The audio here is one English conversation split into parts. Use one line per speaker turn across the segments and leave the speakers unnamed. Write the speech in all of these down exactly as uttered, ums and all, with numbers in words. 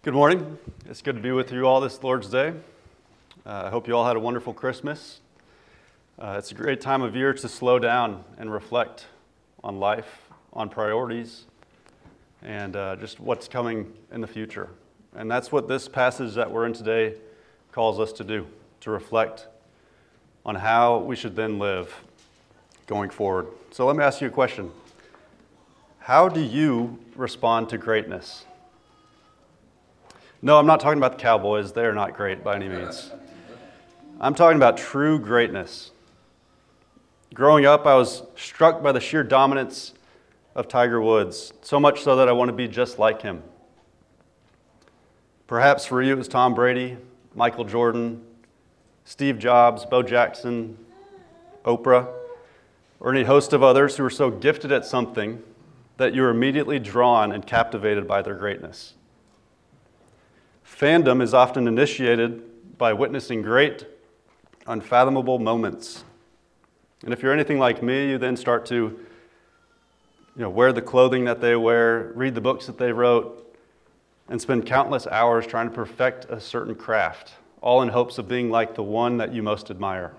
Good morning. It's good to be with you all this Lord's Day. Uh, I hope you all had a wonderful Christmas. Uh, it's a great time of year to slow down and reflect on life, on priorities, and uh, just what's coming in the future. And that's what this passage that we're in today calls us to do, to reflect on how we should then live going forward. So let me ask you a question. How do you respond to greatness? No, I'm not talking about the Cowboys. They're not great by any means. I'm talking about true greatness. Growing up, I was struck by the sheer dominance of Tiger Woods, so much so that I want to be just like him. Perhaps for you it was Tom Brady, Michael Jordan, Steve Jobs, Bo Jackson, Oprah, or any host of others who were so gifted at something that you were immediately drawn and captivated by their greatness. Fandom is often initiated by witnessing great, unfathomable moments. And if you're anything like me, you then start to you know, wear the clothing that they wear, read the books that they wrote, and spend countless hours trying to perfect a certain craft, all in hopes of being like the one that you most admire.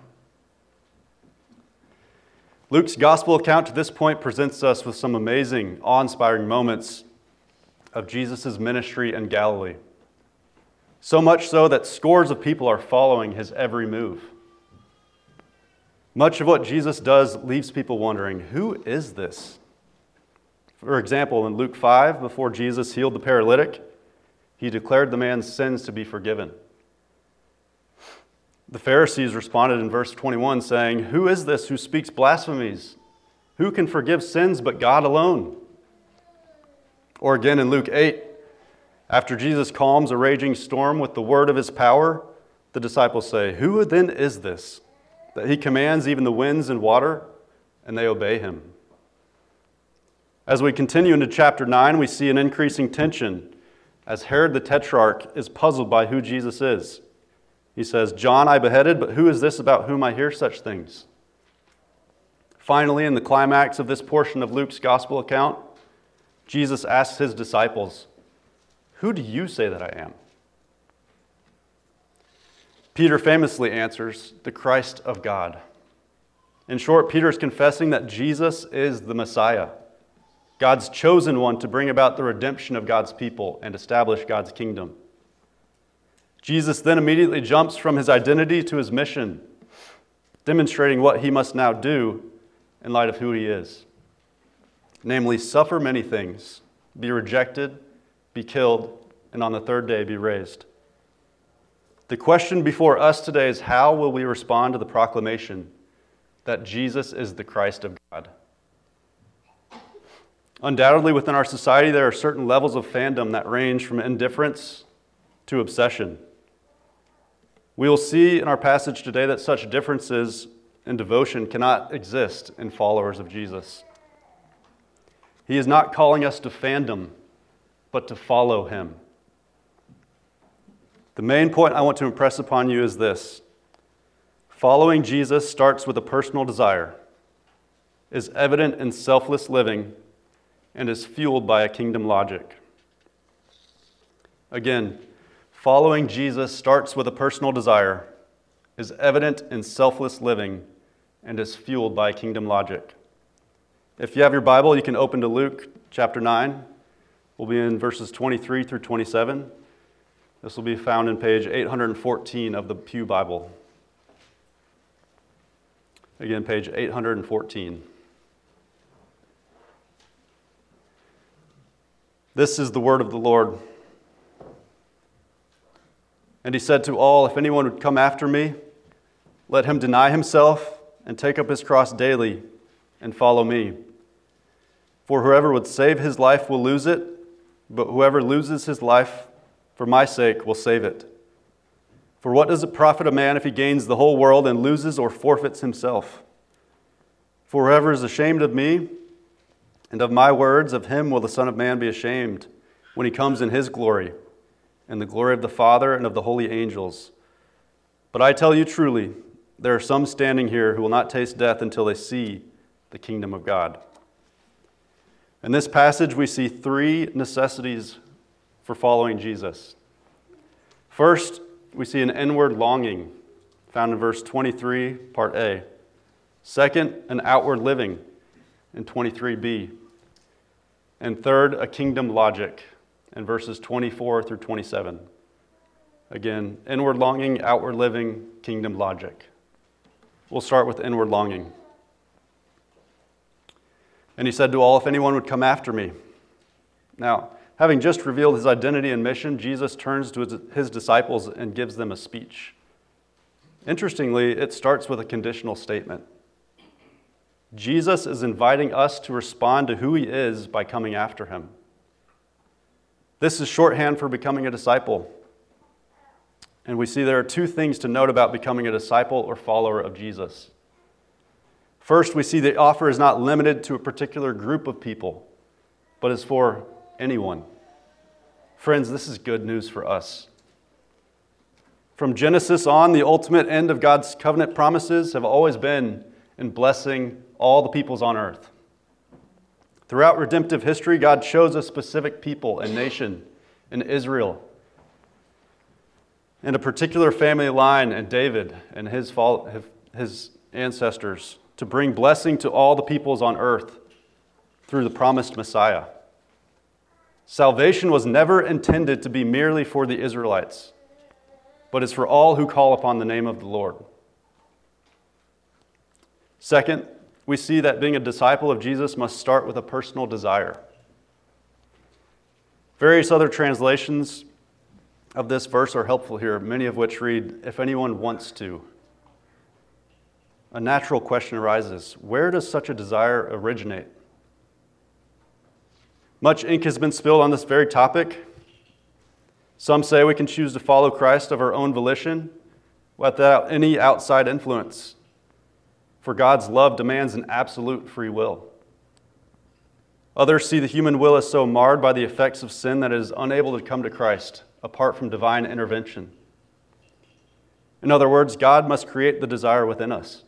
Luke's gospel account to this point presents us with some amazing, awe-inspiring moments of Jesus' ministry in Galilee. So much so that scores of people are following his every move. Much of what Jesus does leaves people wondering, who is this? For example, in Luke five, before Jesus healed the paralytic, he declared the man's sins to be forgiven. The Pharisees responded in verse twenty-one saying, "Who is this who speaks blasphemies? Who can forgive sins but God alone?" Or again in Luke eight, after Jesus calms a raging storm with the word of his power, the disciples say, "Who then is this, that he commands even the winds and water, and they obey him?" As we continue into chapter nine, we see an increasing tension as Herod the Tetrarch is puzzled by who Jesus is. He says, "John I beheaded, but who is this about whom I hear such things?" Finally, in the climax of this portion of Luke's gospel account, Jesus asks his disciples, "Who do you say that I am?" Peter famously answers, "The Christ of God." In short, Peter is confessing that Jesus is the Messiah, God's chosen one to bring about the redemption of God's people and establish God's kingdom. Jesus then immediately jumps from his identity to his mission, demonstrating what he must now do in light of who he is. Namely, suffer many things, be rejected, be killed, and on the third day be raised. The question before us today is, how will we respond to the proclamation that Jesus is the Christ of God? Undoubtedly, within our society, there are certain levels of fandom that range from indifference to obsession. We will see in our passage today that such differences in devotion cannot exist in followers of Jesus. He is not calling us to fandom, but to follow him. The main point I want to impress upon you is this: following Jesus starts with a personal desire, is evident in selfless living, and is fueled by a kingdom logic. Again, following Jesus starts with a personal desire, is evident in selfless living, and is fueled by kingdom logic. If you have your Bible, you can open to Luke chapter nine. We'll be in verses twenty-three through twenty-seven. This will be found in page eight hundred fourteen of the Pew Bible. Again, page eight hundred fourteen. This is the word of the Lord. "And he said to all, 'If anyone would come after me, let him deny himself and take up his cross daily and follow me. For whoever would save his life will lose it, but whoever loses his life for my sake will save it. For what does it profit a man if he gains the whole world and loses or forfeits himself? For whoever is ashamed of me and of my words, of him will the Son of Man be ashamed when he comes in his glory, and the glory of the Father and of the holy angels. But I tell you truly, there are some standing here who will not taste death until they see the kingdom of God." In this passage, we see three necessities for following Jesus. First, we see an inward longing, found in verse twenty-three, part A. Second, an outward living in twenty-three b. And third, a kingdom logic in verses twenty-four through twenty-seven. Again, inward longing, outward living, kingdom logic. We'll start with inward longing. And he said to all, if anyone would come after me. Now, having just revealed his identity and mission, Jesus turns to his, his disciples and gives them a speech. Interestingly, it starts with a conditional statement. Jesus is inviting us to respond to who he is by coming after him. This is shorthand for becoming a disciple. And we see there are two things to note about becoming a disciple or follower of Jesus. First, we see the offer is not limited to a particular group of people, but is for anyone. Friends, this is good news for us. From Genesis on, the ultimate end of God's covenant promises have always been in blessing all the peoples on earth. Throughout redemptive history, God chose a specific people and nation in Israel, and a particular family line in David and his, his ancestors to bring blessing to all the peoples on earth through the promised Messiah. Salvation was never intended to be merely for the Israelites, but is for all who call upon the name of the Lord. Second, we see that being a disciple of Jesus must start with a personal desire. Various other translations of this verse are helpful here, many of which read, if anyone wants to. A natural question arises, where does such a desire originate? Much ink has been spilled on this very topic. Some say we can choose to follow Christ of our own volition without any outside influence, for God's love demands an absolute free will. Others see the human will as so marred by the effects of sin that it is unable to come to Christ apart from divine intervention. In other words, God must create the desire within us.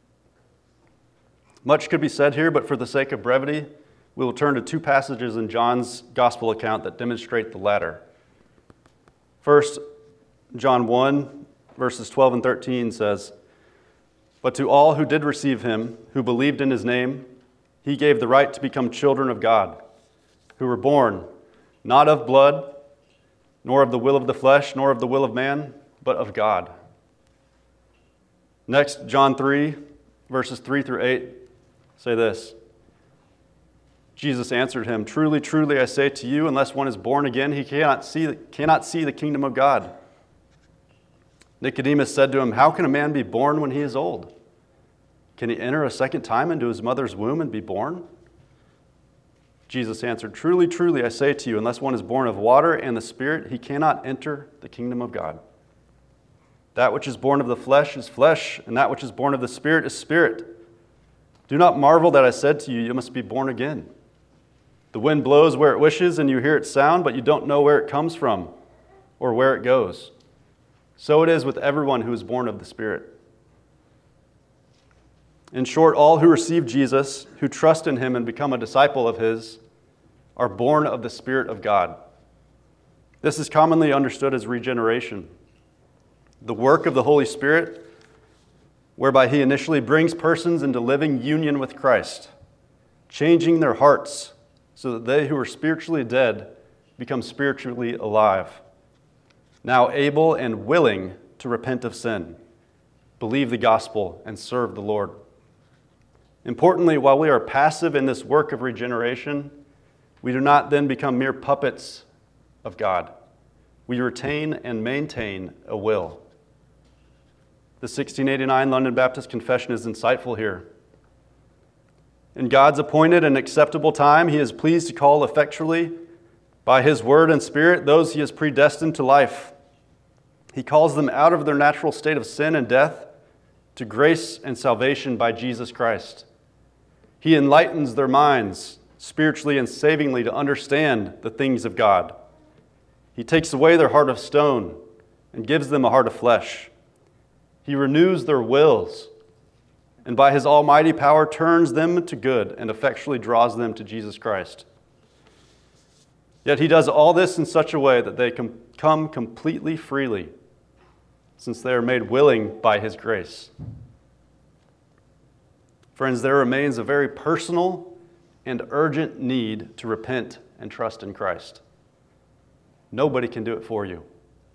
Much could be said here, but for the sake of brevity, we will turn to two passages in John's gospel account that demonstrate the latter. First, John one, verses twelve and thirteen says, but to all who did receive him, who believed in his name, he gave the right to become children of God, who were born not of blood, nor of the will of the flesh, nor of the will of man, but of God. Next, John three, verses three through eight, say this. Jesus answered him, truly, truly, I say to you, unless one is born again, he cannot see, cannot see the kingdom of God. Nicodemus said to him, how can a man be born when he is old? Can he enter a second time into his mother's womb and be born? Jesus answered, truly, truly, I say to you, unless one is born of water and the Spirit, he cannot enter the kingdom of God. That which is born of the flesh is flesh, and that which is born of the Spirit is spirit. Do not marvel that I said to you, you must be born again. The wind blows where it wishes, and you hear its sound, but you don't know where it comes from or where it goes. So it is with everyone who is born of the Spirit. In short, all who receive Jesus, who trust in him and become a disciple of his, are born of the Spirit of God. This is commonly understood as regeneration, the work of the Holy Spirit, whereby he initially brings persons into living union with Christ, changing their hearts so that they who are spiritually dead become spiritually alive, now able and willing to repent of sin, believe the gospel, and serve the Lord. Importantly, while we are passive in this work of regeneration, we do not then become mere puppets of God. We retain and maintain a will. The sixteen eighty-nine London Baptist Confession is insightful here. In God's appointed and acceptable time, he is pleased to call effectually by his word and spirit those he has predestined to life. He calls them out of their natural state of sin and death to grace and salvation by Jesus Christ. He enlightens their minds spiritually and savingly to understand the things of God. He takes away their heart of stone and gives them a heart of flesh. He renews their wills, and by his almighty power turns them to good and effectually draws them to Jesus Christ. Yet he does all this in such a way that they com- come completely freely, since they are made willing by his grace. Friends, there remains a very personal and urgent need to repent and trust in Christ. Nobody can do it for you.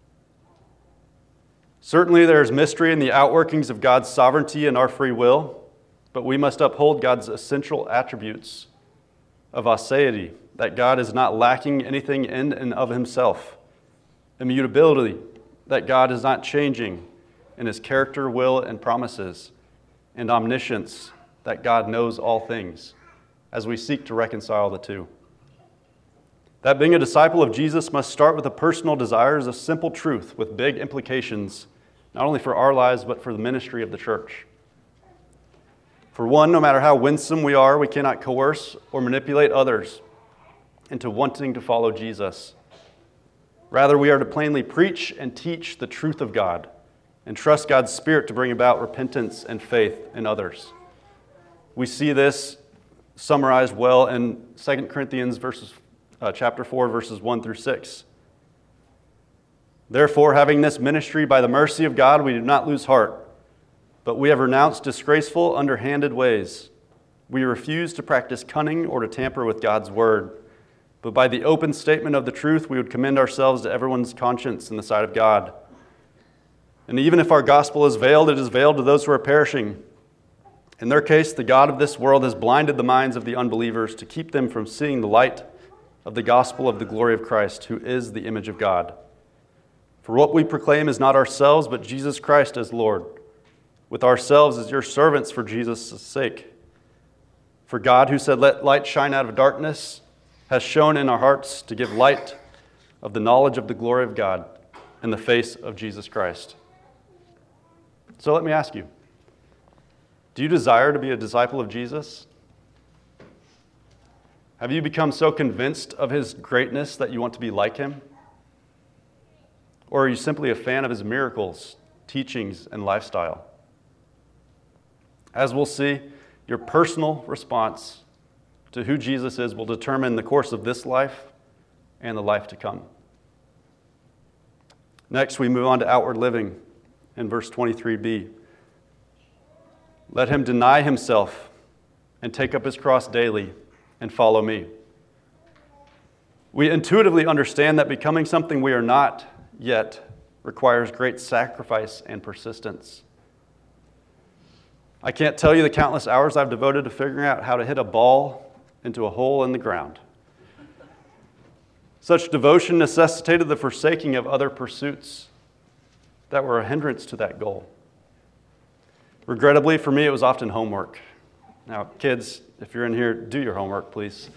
Certainly there is mystery in the outworkings of God's sovereignty and our free will, but we must uphold God's essential attributes of aseity, that God is not lacking anything in and of himself, immutability, that God is not changing in his character, will, and promises, and omniscience, that God knows all things, as we seek to reconcile the two. That being a disciple of Jesus must start with a personal desire as a simple truth with big implications, not only for our lives, but for the ministry of the church. For one, no matter how winsome we are, we cannot coerce or manipulate others into wanting to follow Jesus. Rather, we are to plainly preach and teach the truth of God and trust God's Spirit to bring about repentance and faith in others. We see this summarized well in Second Corinthians verses, uh, chapter four, verses one through six. Therefore, having this ministry by the mercy of God, we do not lose heart, but we have renounced disgraceful, underhanded ways. We refuse to practice cunning or to tamper with God's word, but by the open statement of the truth, we would commend ourselves to everyone's conscience in the sight of God. And even if our gospel is veiled, it is veiled to those who are perishing. In their case, the God of this world has blinded the minds of the unbelievers to keep them from seeing the light of the gospel of the glory of Christ, who is the image of God. For what we proclaim is not ourselves, but Jesus Christ as Lord, with ourselves as your servants for Jesus' sake. For God, who said, "Let light shine out of darkness," has shone in our hearts to give light of the knowledge of the glory of God in the face of Jesus Christ. So let me ask you, do you desire to be a disciple of Jesus? Have you become so convinced of his greatness that you want to be like him? Or are you simply a fan of his miracles, teachings, and lifestyle? As we'll see, your personal response to who Jesus is will determine the course of this life and the life to come. Next, we move on to outward living in verse twenty-three b. Let him deny himself and take up his cross daily and follow me. We intuitively understand that becoming something we are not yet requires great sacrifice and persistence. I can't tell you the countless hours I've devoted to figuring out how to hit a ball into a hole in the ground. Such devotion necessitated the forsaking of other pursuits that were a hindrance to that goal. Regrettably, for me, it was often homework. Now, kids, if you're in here, do your homework, please.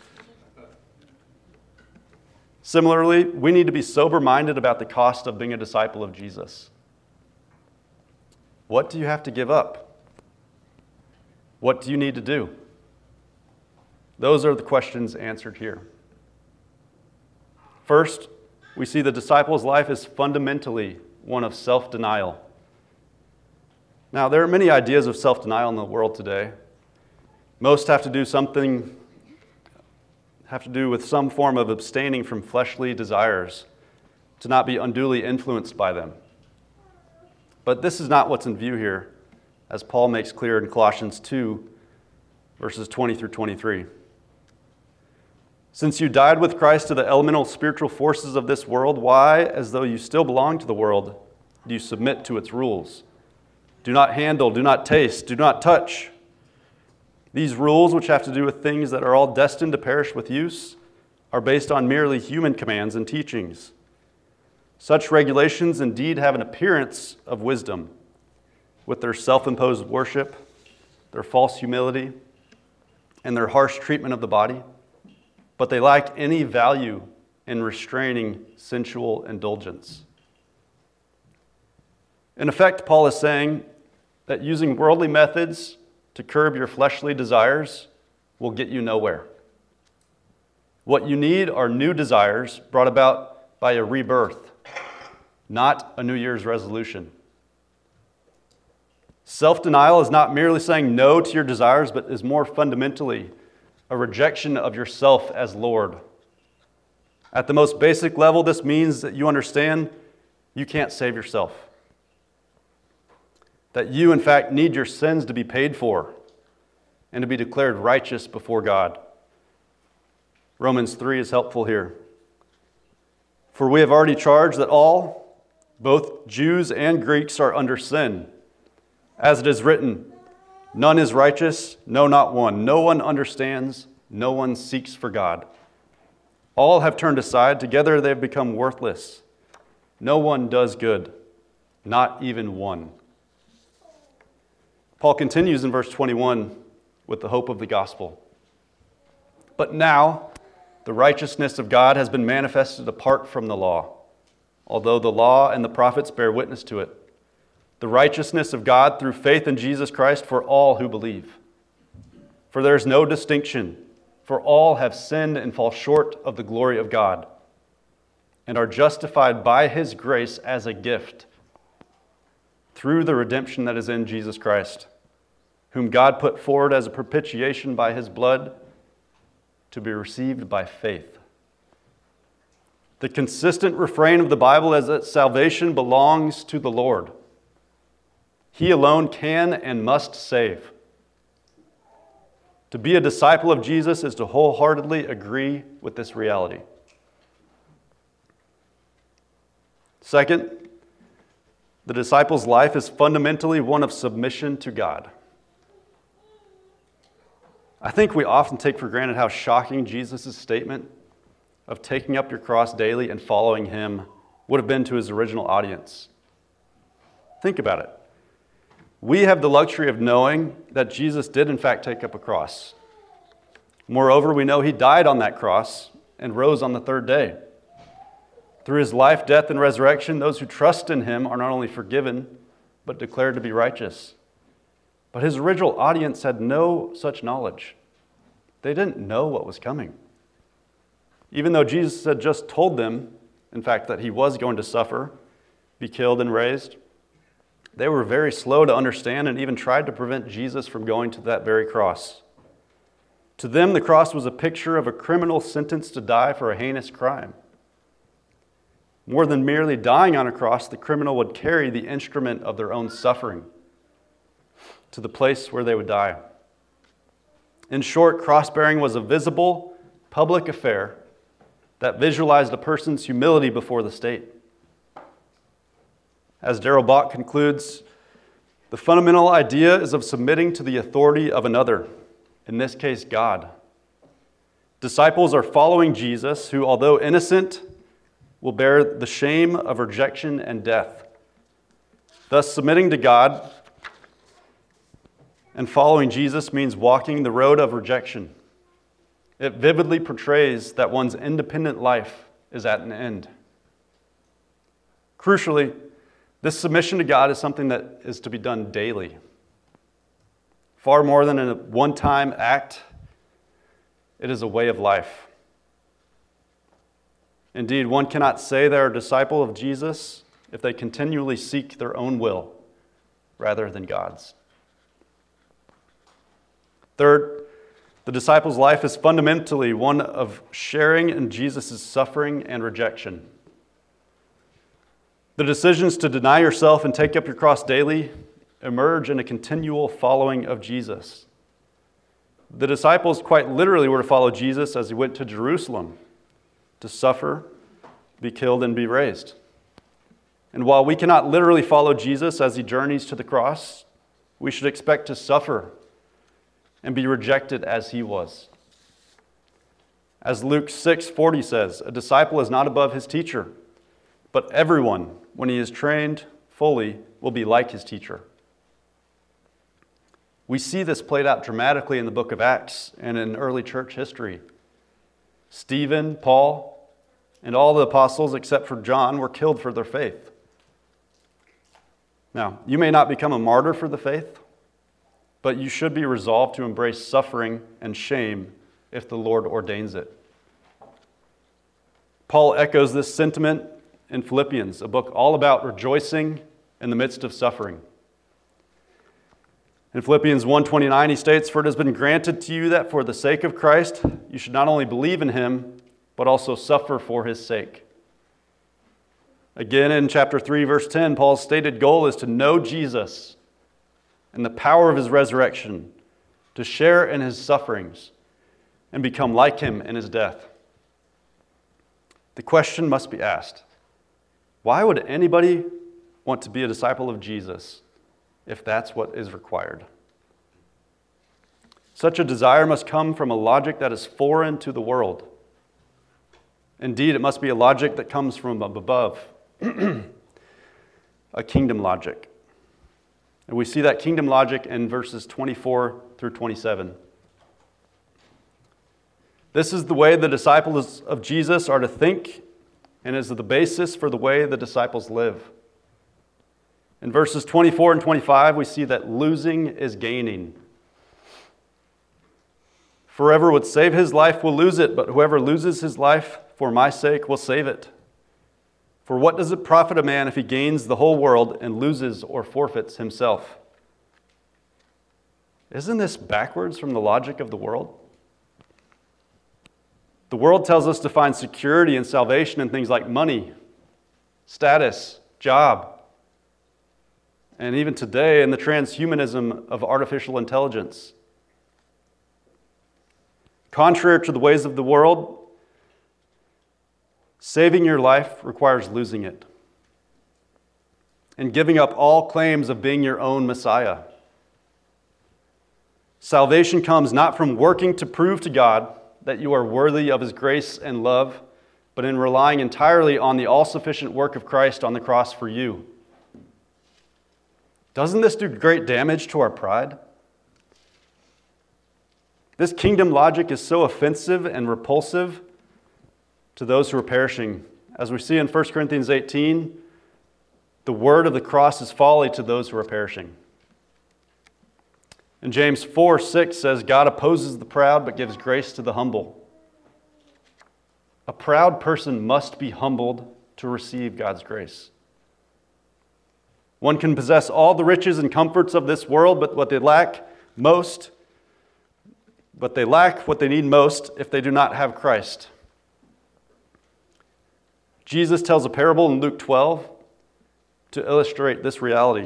Similarly, we need to be sober-minded about the cost of being a disciple of Jesus. What do you have to give up? What do you need to do? Those are the questions answered here. First, we see the disciple's life is fundamentally one of self-denial. Now, there are many ideas of self-denial in the world today. Most have to do something, have to do with some form of abstaining from fleshly desires, to not be unduly influenced by them. But this is not what's in view here, as Paul makes clear in Colossians two, verses twenty through twenty-three. Since you died with Christ to the elemental spiritual forces of this world, why, as though you still belong to the world, do you submit to its rules? Do not handle, do not taste, do not touch. These rules, which have to do with things that are all destined to perish with use, are based on merely human commands and teachings. Such regulations indeed have an appearance of wisdom, with their self-imposed worship, their false humility, and their harsh treatment of the body, but they lack any value in restraining sensual indulgence. In effect, Paul is saying that using worldly methods to curb your fleshly desires will get you nowhere. What you need are new desires brought about by a rebirth, not a New Year's resolution. Self-denial is not merely saying no to your desires, but is more fundamentally a rejection of yourself as Lord. At the most basic level, this means that you understand you can't save yourself. That you, in fact, need your sins to be paid for and to be declared righteous before God. Romans three is helpful here. For we have already charged that all, both Jews and Greeks, are under sin. As it is written, none is righteous, no, not one. No one understands, no one seeks for God. All have turned aside, together they have become worthless. No one does good, not even one. Paul continues in verse twenty-one with the hope of the gospel. But now, the righteousness of God has been manifested apart from the law, although the law and the prophets bear witness to it. The righteousness of God through faith in Jesus Christ for all who believe. For there is no distinction, for all have sinned and fall short of the glory of God, and are justified by His grace as a gift, through the redemption that is in Jesus Christ, whom God put forward as a propitiation by His blood, to be received by faith. The consistent refrain of the Bible is that salvation belongs to the Lord. He alone can and must save. To be a disciple of Jesus is to wholeheartedly agree with this reality. Second, the disciple's life is fundamentally one of submission to God. I think we often take for granted how shocking Jesus' statement of taking up your cross daily and following Him would have been to His original audience. Think about it. We have the luxury of knowing that Jesus did in fact take up a cross. Moreover, we know He died on that cross and rose on the third day. Through His life, death, and resurrection, those who trust in Him are not only forgiven, but declared to be righteous. But His original audience had no such knowledge. They didn't know what was coming. Even though Jesus had just told them, in fact, that He was going to suffer, be killed, and raised, they were very slow to understand and even tried to prevent Jesus from going to that very cross. To them, the cross was a picture of a criminal sentenced to die for a heinous crime. More than merely dying on a cross, the criminal would carry the instrument of their own suffering to the place where they would die. In short, cross-bearing was a visible, public affair that visualized a person's humility before the state. As Darrell Bock concludes, the fundamental idea is of submitting to the authority of another, in this case, God. Disciples are following Jesus, who, although innocent, will bear the shame of rejection and death. Thus, submitting to God and following Jesus means walking the road of rejection. It vividly portrays that one's independent life is at an end. Crucially, this submission to God is something that is to be done daily. Far more than a one-time act, it is a way of life. Indeed, one cannot say they're a disciple of Jesus if they continually seek their own will rather than God's. Third, the disciple's life is fundamentally one of sharing in Jesus' suffering and rejection. The decisions to deny yourself and take up your cross daily emerge in a continual following of Jesus. The disciples quite literally were to follow Jesus as He went to Jerusalem to suffer, be killed, and be raised. And while we cannot literally follow Jesus as He journeys to the cross, we should expect to suffer and be rejected as He was. As Luke six forty says, a disciple is not above his teacher, but everyone, when he is trained fully, will be like his teacher. We see this played out dramatically in the book of Acts and in early church history. Stephen, Paul, and all the apostles except for John were killed for their faith. Now, you may not become a martyr for the faith, but you should be resolved to embrace suffering and shame if the Lord ordains it. Paul echoes this sentiment in Philippians, a book all about rejoicing in the midst of suffering. In Philippians one twenty-nine, he states, "For it has been granted to you that for the sake of Christ, you should not only believe in Him, but also suffer for his sake. Again, in chapter three, verse ten, Paul's stated goal is to know Jesus and the power of his resurrection, to share in his sufferings, and become like him in his death. The question must be asked, why would anybody want to be a disciple of Jesus if that's what is required? Such a desire must come from a logic that is foreign to the world. Indeed, it must be a logic that comes from above, a kingdom logic. And we see that kingdom logic in verses twenty-four through twenty-seven. This is the way the disciples of Jesus are to think, and is the basis for the way the disciples live. In verses twenty-four and twenty-five, we see that losing is gaining. Whoever would save his life will lose it, but whoever loses his life for my sake will save it. For what does it profit a man if he gains the whole world and loses or forfeits himself? Isn't this backwards from the logic of the world? The world tells us to find security and salvation in things like money, status, job, and even today in the transhumanism of artificial intelligence. Contrary to the ways of the world, saving your life requires losing it and giving up all claims of being your own Messiah. Salvation comes not from working to prove to God that you are worthy of his grace and love, but in relying entirely on the all-sufficient work of Christ on the cross for you. Doesn't this do great damage to our pride? This kingdom logic is so offensive and repulsive to those who are perishing. As we see in First Corinthians eighteen, the word of the cross is folly to those who are perishing. And James four six says, God opposes the proud but gives grace to the humble. A proud person must be humbled to receive God's grace. One can possess all the riches and comforts of this world, but what they lack most But they lack what they need most if they do not have Christ. Jesus tells a parable in Luke twelve to illustrate this reality.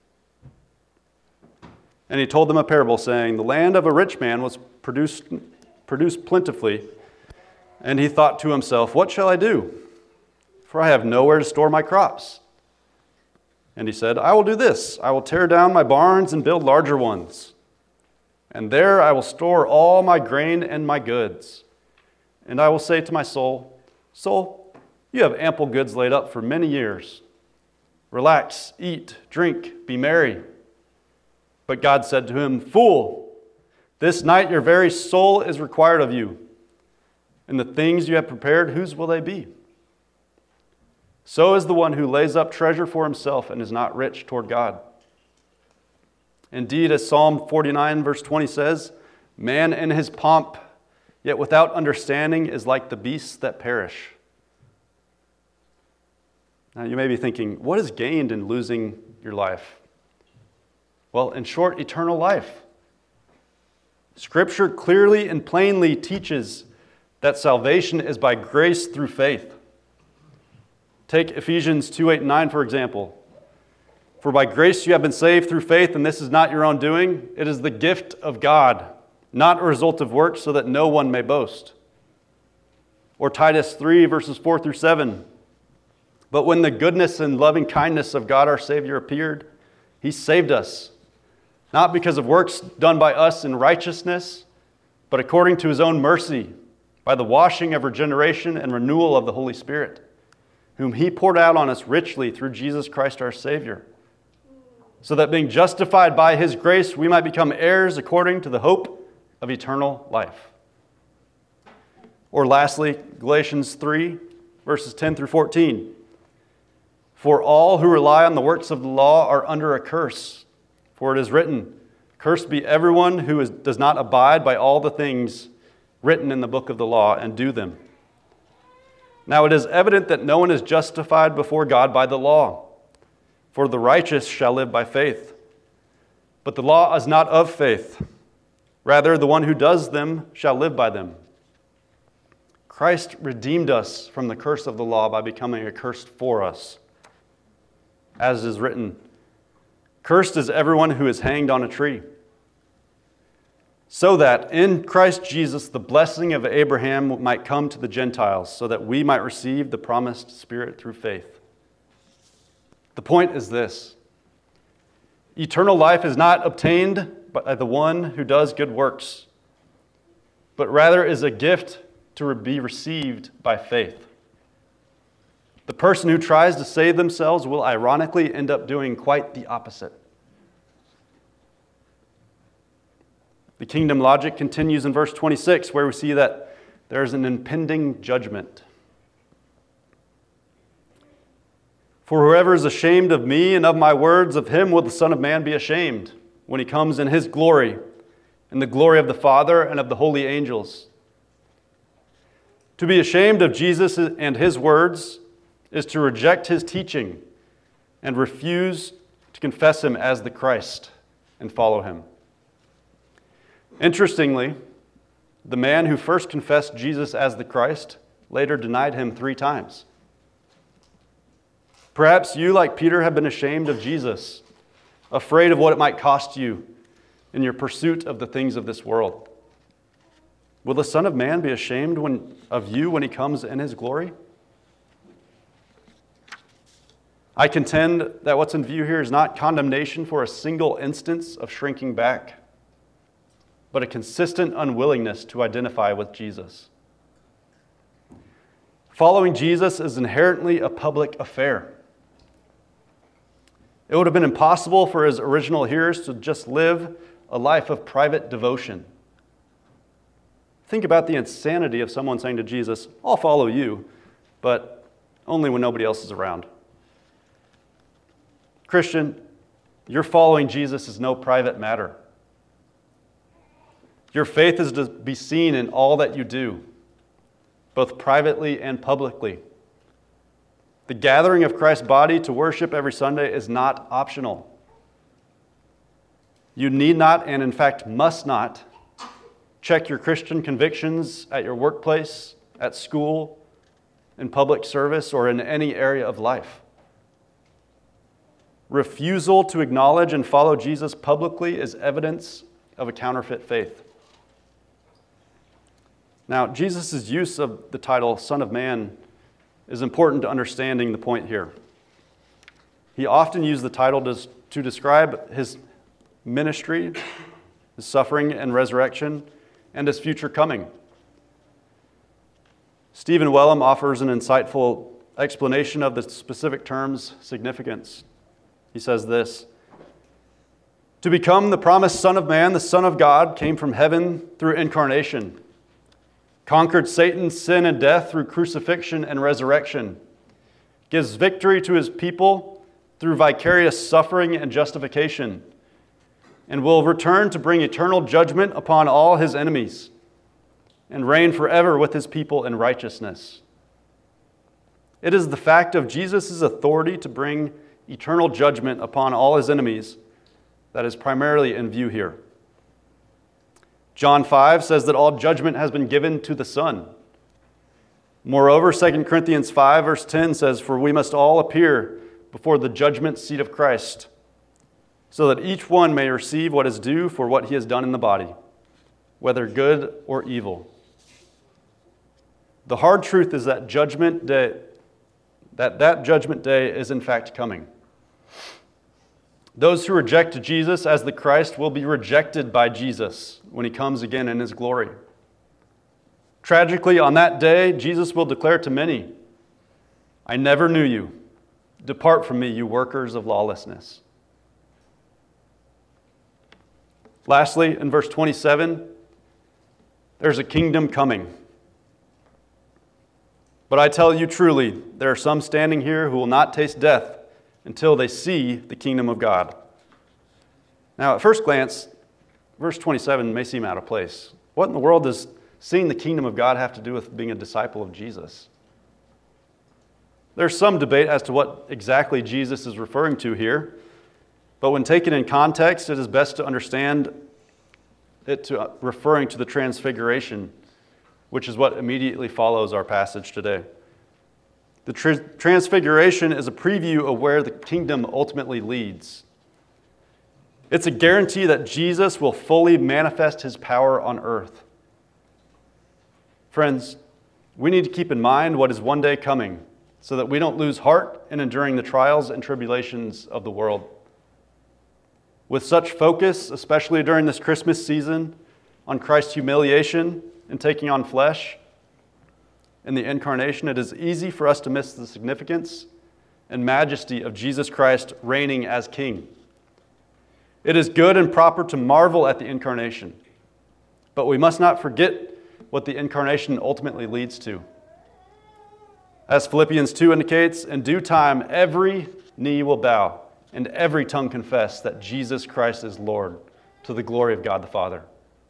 And he told them a parable saying, the land of a rich man was produced, produced plentifully, and he thought to himself, what shall I do? For I have nowhere to store my crops. And he said, I will do this. I will tear down my barns and build larger ones. And there I will store all my grain and my goods. And I will say to my soul, soul, you have ample goods laid up for many years. Relax, eat, drink, be merry. But God said to him, fool, this night your very soul is required of you. And the things you have prepared, whose will they be? So is the one who lays up treasure for himself and is not rich toward God. Indeed, as Psalm forty-nine verse twenty says, man in his pomp, yet without understanding, is like the beasts that perish. Now you may be thinking, what is gained in losing your life? Well, in short, eternal life. Scripture clearly and plainly teaches that salvation is by grace through faith. Take Ephesians two, eight, and nine, for example. For by grace you have been saved through faith, and this is not your own doing. It is the gift of God, not a result of works, so that no one may boast. Or Titus three, verses four through seven. But when the goodness and loving kindness of God our Savior appeared, he saved us, not because of works done by us in righteousness, but according to his own mercy, by the washing of regeneration and renewal of the Holy Spirit, whom he poured out on us richly through Jesus Christ our Savior, so that being justified by his grace, we might become heirs according to the hope of eternal life. Or lastly, Galatians three, verses ten through fourteen. For all who rely on the works of the law are under a curse. For it is written, cursed be everyone who is, does not abide by all the things written in the book of the law and do them. Now it is evident that no one is justified before God by the law. For the righteous shall live by faith. But the law is not of faith. Rather, the one who does them shall live by them. Christ redeemed us from the curse of the law by becoming a curse for us. As is written, "Cursed is everyone who is hanged on a tree," so that in Christ Jesus the blessing of Abraham might come to the Gentiles, so that we might receive the promised Spirit through faith. The point is this: eternal life is not obtained by the one who does good works, but rather is a gift to be received by faith. The person who tries to save themselves will ironically end up doing quite the opposite. The kingdom logic continues in verse twenty-six, where we see that there is an impending judgment. "For whoever is ashamed of me and of my words, of him will the Son of Man be ashamed, when he comes in his glory, in the glory of the Father and of the holy angels." To be ashamed of Jesus and his words is to reject his teaching and refuse to confess him as the Christ and follow him. Interestingly, the man who first confessed Jesus as the Christ later denied him three times. Perhaps you, like Peter, have been ashamed of Jesus, afraid of what it might cost you in your pursuit of the things of this world. Will the Son of Man be ashamed when, of you when he comes in his glory? I contend that what's in view here is not condemnation for a single instance of shrinking back, but a consistent unwillingness to identify with Jesus. Following Jesus is inherently a public affair. It would have been impossible for his original hearers to just live a life of private devotion. Think about the insanity of someone saying to Jesus, "I'll follow you, but only when nobody else is around." Christian, your following Jesus is no private matter. Your faith is to be seen in all that you do, both privately and publicly. The gathering of Christ's body to worship every Sunday is not optional. You need not, and in fact must not, check your Christian convictions at your workplace, at school, in public service, or in any area of life. Refusal to acknowledge and follow Jesus publicly is evidence of a counterfeit faith. Now, Jesus' use of the title Son of Man is important to understanding the point here. He often used the title to, to describe his ministry, his suffering and resurrection, and his future coming. Stephen Wellum offers an insightful explanation of the specific term's significance. He says this: "To become the promised Son of Man, the Son of God came from heaven through incarnation, conquered Satan, sin, and death through crucifixion and resurrection, gives victory to his people through vicarious suffering and justification, and will return to bring eternal judgment upon all his enemies and reign forever with his people in righteousness." It is the fact of Jesus' authority to bring eternal judgment upon all his enemies that is primarily in view here. John five says that all judgment has been given to the Son. Moreover, Second Corinthians five verse ten says, "For we must all appear before the judgment seat of Christ, so that each one may receive what is due for what he has done in the body, whether good or evil." The hard truth is that judgment day, that that judgment day is in fact coming. Those who reject Jesus as the Christ will be rejected by Jesus when he comes again in his glory. Tragically, on that day, Jesus will declare to many, "I never knew you. Depart from me, you workers of lawlessness." Lastly, in verse twenty-seven, there's a kingdom coming. "But I tell you truly, there are some standing here who will not taste death until they see the kingdom of God." Now, at first glance, verse twenty-seven may seem out of place. What in the world does seeing the kingdom of God have to do with being a disciple of Jesus? There's some debate as to what exactly Jesus is referring to here, but when taken in context, it is best to understand it to referring to the transfiguration which is what immediately follows our passage today. The tr- Transfiguration is a preview of where the kingdom ultimately leads. It's a guarantee that Jesus will fully manifest his power on earth. Friends, we need to keep in mind what is one day coming so that we don't lose heart in enduring the trials and tribulations of the world. With such focus, especially during this Christmas season, on Christ's humiliation and taking on flesh in the incarnation, it is easy for us to miss the significance and majesty of Jesus Christ reigning as King. It is good and proper to marvel at the incarnation, but we must not forget what the incarnation ultimately leads to. As Philippians two indicates, in due time every knee will bow and every tongue confess that Jesus Christ is Lord, to the glory of God the Father.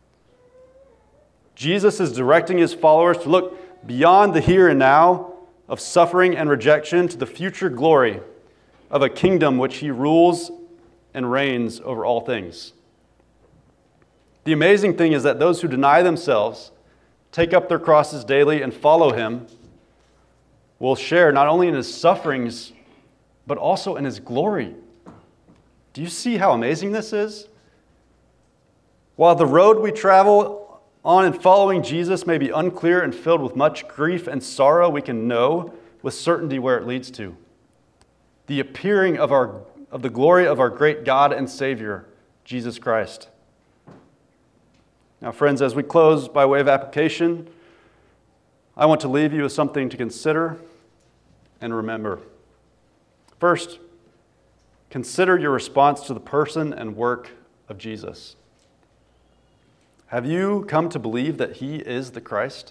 Jesus is directing his followers to look beyond the here and now of suffering and rejection to the future glory of a kingdom which he rules and reigns over all things. The amazing thing is that those who deny themselves, take up their crosses daily, and follow him will share not only in his sufferings, but also in his glory. Do you see how amazing this is? While the road we travel on in following Jesus may be unclear and filled with much grief and sorrow, we can know with certainty where it leads to. The appearing of our of the glory of our great God and Savior, Jesus Christ. Now, friends, as we close by way of application, I want to leave you with something to consider and remember. First, consider your response to the person and work of Jesus. Have you come to believe that he is the Christ?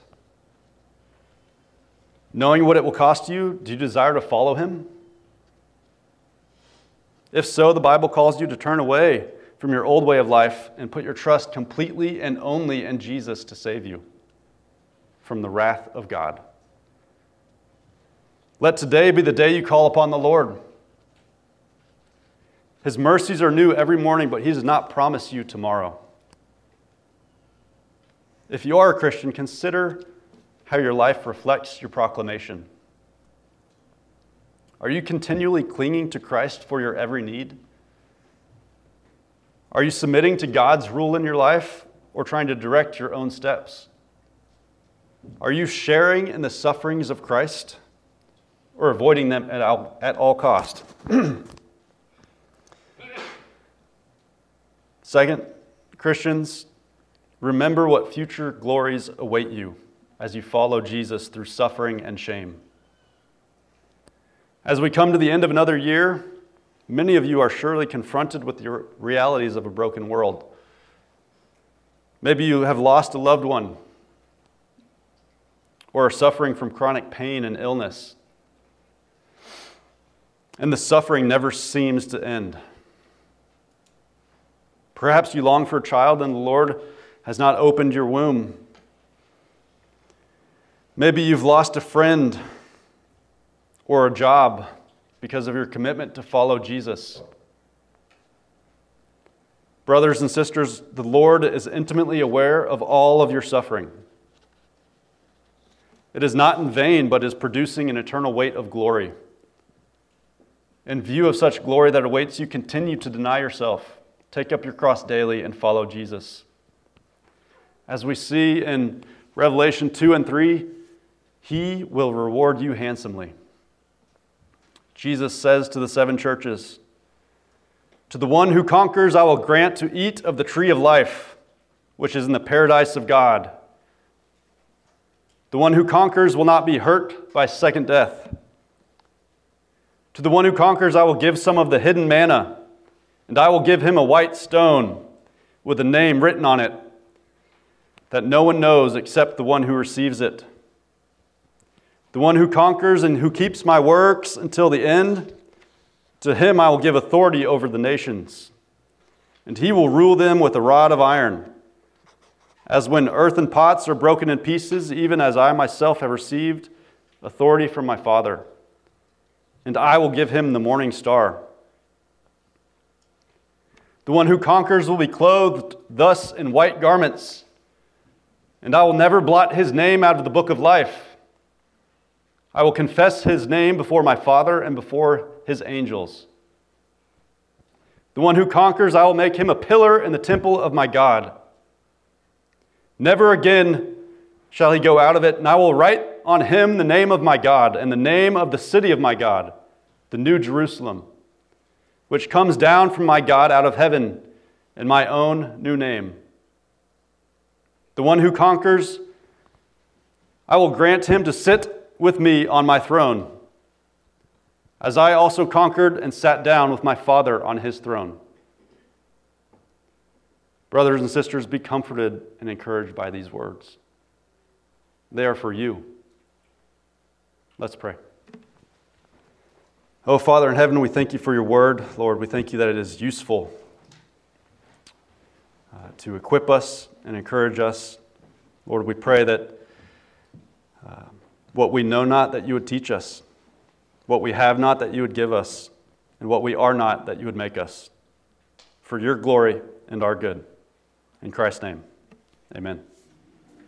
Knowing what it will cost you, do you desire to follow him? If so, the Bible calls you to turn away from your old way of life and put your trust completely and only in Jesus to save you from the wrath of God. Let today be the day you call upon the Lord. His mercies are new every morning, but he does not promise you tomorrow. If you are a Christian, consider how your life reflects your proclamation. Are you continually clinging to Christ for your every need? Are you submitting to God's rule in your life or trying to direct your own steps? Are you sharing in the sufferings of Christ or avoiding them at all, at all cost? Second, Christians, remember what future glories await you as you follow Jesus through suffering and shame. As we come to the end of another year, many of you are surely confronted with the realities of a broken world. Maybe you have lost a loved one or are suffering from chronic pain and illness, and the suffering never seems to end. Perhaps you long for a child and the Lord has not opened your womb. Maybe you've lost a friend or a job because of your commitment to follow Jesus. Brothers and sisters, the Lord is intimately aware of all of your suffering. It is not in vain, but is producing an eternal weight of glory. In view of such glory that awaits you, continue to deny yourself, take up your cross daily, and follow Jesus. As we see in Revelation two and three, he will reward you handsomely. Jesus says to the seven churches, "To the one who conquers, I will grant to eat of the tree of life, which is in the paradise of God. The one who conquers will not be hurt by second death. To the one who conquers, I will give some of the hidden manna, and I will give him a white stone with a name written on it that no one knows except the one who receives it. The one who conquers and who keeps my works until the end, to him I will give authority over the nations, and he will rule them with a rod of iron. As when earthen pots are broken in pieces, even as I myself have received authority from my Father, and I will give him the morning star. The one who conquers will be clothed thus in white garments, and I will never blot his name out of the book of life. I will confess his name before my Father and before his angels. The one who conquers, I will make him a pillar in the temple of my God. Never again shall he go out of it, and I will write on him the name of my God and the name of the city of my God, the New Jerusalem, which comes down from my God out of heaven, and my own new name. The one who conquers, I will grant him to sit with me on my throne, as I also conquered and sat down with my Father on his throne. Brothers and sisters, be comforted and encouraged by these words. They are for you. Let's pray. Oh, Father in heaven, we thank you for your word. Lord, we thank you that it is useful uh, to equip us and encourage us. Lord, we pray that uh, what we know not, that you would teach us. What we have not, that you would give us. And what we are not, that you would make us. For your glory and our good. In Christ's name, amen.